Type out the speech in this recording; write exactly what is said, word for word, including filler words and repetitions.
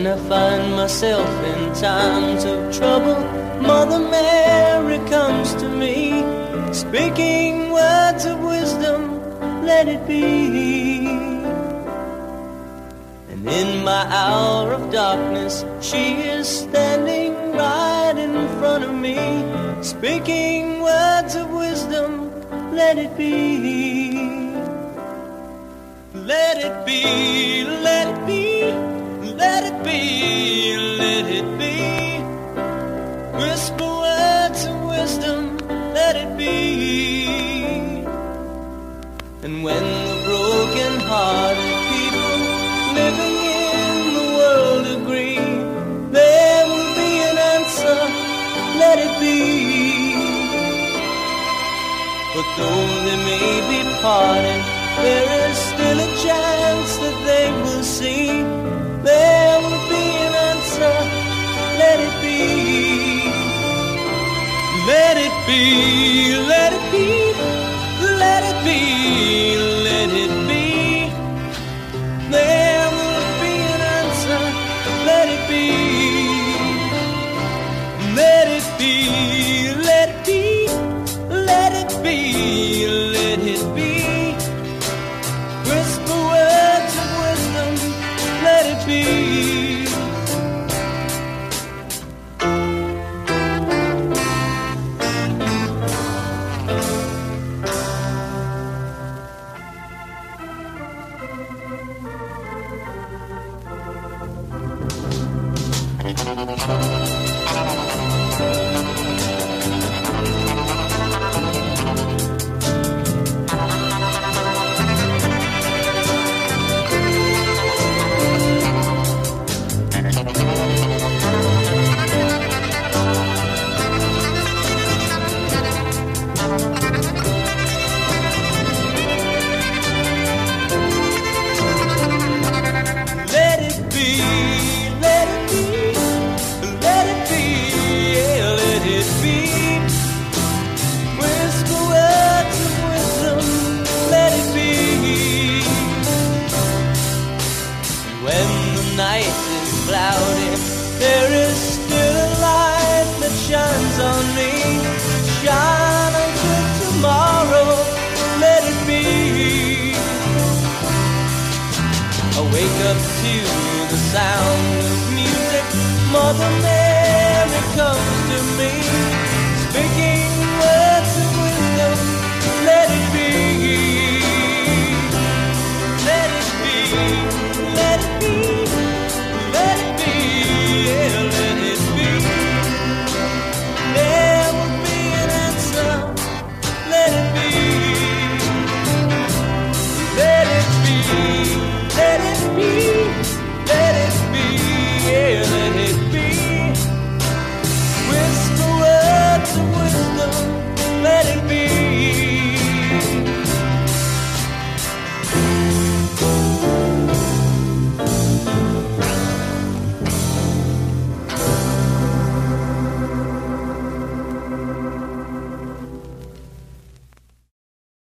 when I find myself in times of trouble, Mother Mary comes to me, speaking words of wisdom, let it be. And in my hour of darkness, she is standing right in front of me, speaking words of wisdom, let it be. Let it be, let it be, let it be, let it be. Whisper words of wisdom, let it be. And when the broken-hearted people living in the world agree, there will be an answer, let it be. But though they may be parted, there is still a chance that they will see. There will be an answer, let it be. Let it be, let it be, let it be, let it be. There will be an answer, let it be. Let it be, let it be, let it be, let it be. Whisper words of wisdom, let it be. Mother Mary comes to me, speaking